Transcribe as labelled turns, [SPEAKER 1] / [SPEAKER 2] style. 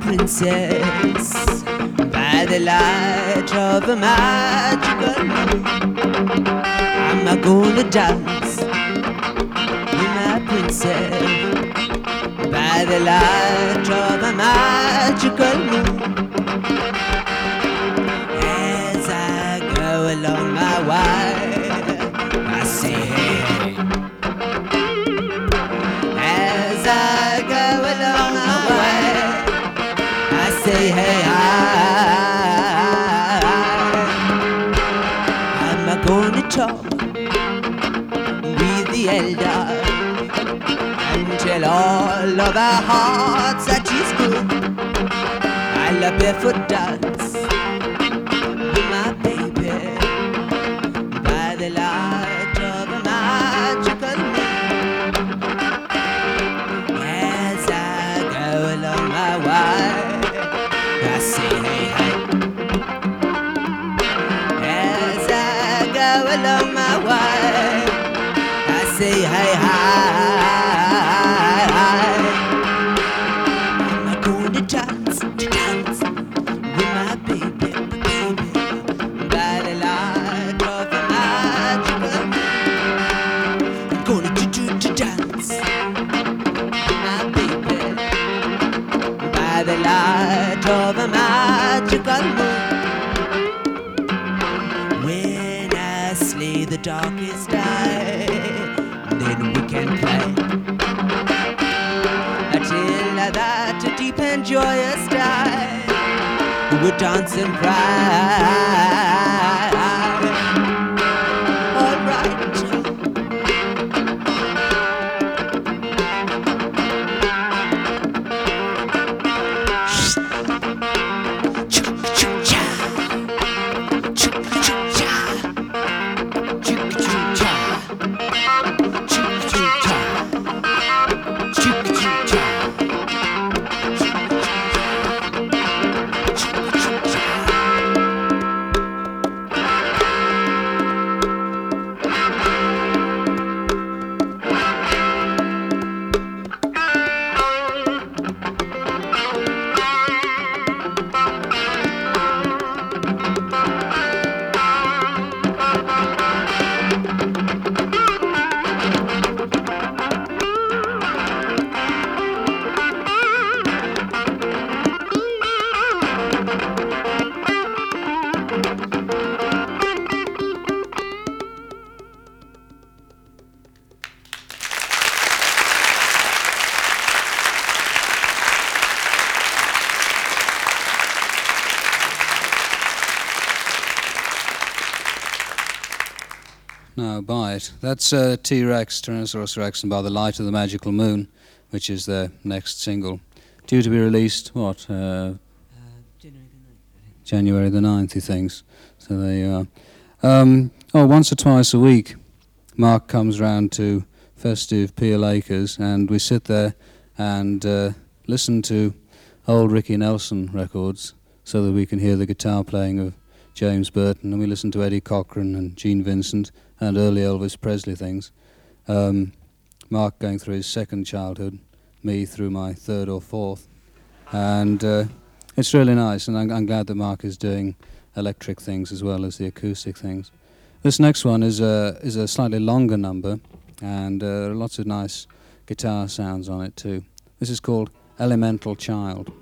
[SPEAKER 1] princess by the light of a magical moon. I'm gonna dance with my princess by the light of a magical moon. As I go along my way, I say hey, hey. As I go along my way, I say hey, I'm gonna talk with the elder and tell all of our hearts that she's good. I love barefoot dance with my baby by the light of a magical moon. As I go along my way, I say hey, hey. As I go along my way, I say hey, hi. I'm going to dance with my baby, by the light of a magical moon. I'm going to dance with my baby by the light of a magical moon. When I slay the darkest night, then we can play until that deep and joyous day. We'll dance and cry. All right.
[SPEAKER 2] No, buy it. That's T-Rex, Tyrannosaurus Rex, and By the Light of the Magical Moon, which is their next single. Due to be released, what? January the 9th, he thinks. So there you are. Once or twice a week, Mark comes round to festive Peel Acres, and we sit there and listen to old Ricky Nelson records so that we can hear the guitar playing of James Burton, and we listen to Eddie Cochran and Gene Vincent and early Elvis Presley things. Mark going through his second childhood, me through my third or fourth, and it's really nice, and I'm glad that Mark is doing electric things as well as the acoustic things. This next one is a slightly longer number, and there are lots of nice guitar sounds on it too. This is called Elemental Child.